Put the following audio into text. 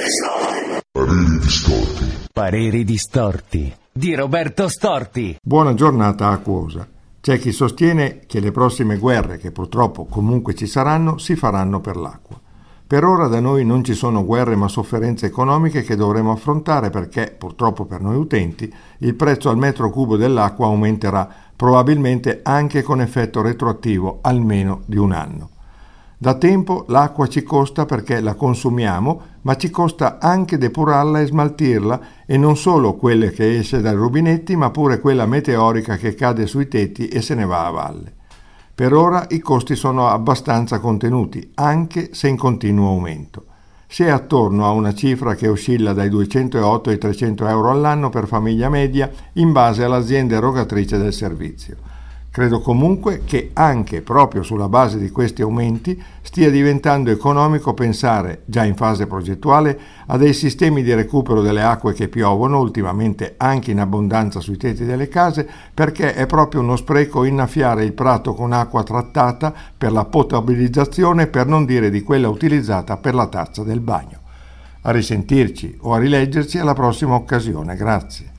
Pareri distorti. Pareri distorti di Roberto Storti. Buona giornata acquosa. C'è chi sostiene che le prossime guerre, che purtroppo comunque ci saranno, si faranno per l'acqua. Per ora da noi non ci sono guerre ma sofferenze economiche che dovremo affrontare perché, purtroppo per noi utenti, il prezzo al metro cubo dell'acqua aumenterà, probabilmente anche con effetto retroattivo almeno di un anno. Da tempo l'acqua ci costa perché la consumiamo, ma ci costa anche depurarla e smaltirla, e non solo quella che esce dai rubinetti, ma pure quella meteorica che cade sui tetti e se ne va a valle. Per ora i costi sono abbastanza contenuti, anche se in continuo aumento. Si è attorno a una cifra che oscilla dai 208 ai 300 euro all'anno per famiglia media in base all'azienda erogatrice del servizio. Credo comunque che anche proprio sulla base di questi aumenti stia diventando economico pensare, già in fase progettuale, a dei sistemi di recupero delle acque che piovono, ultimamente anche in abbondanza sui tetti delle case, perché è proprio uno spreco innaffiare il prato con acqua trattata per la potabilizzazione, per non dire di quella utilizzata per la tazza del bagno. A risentirci o a rileggerci alla prossima occasione. Grazie.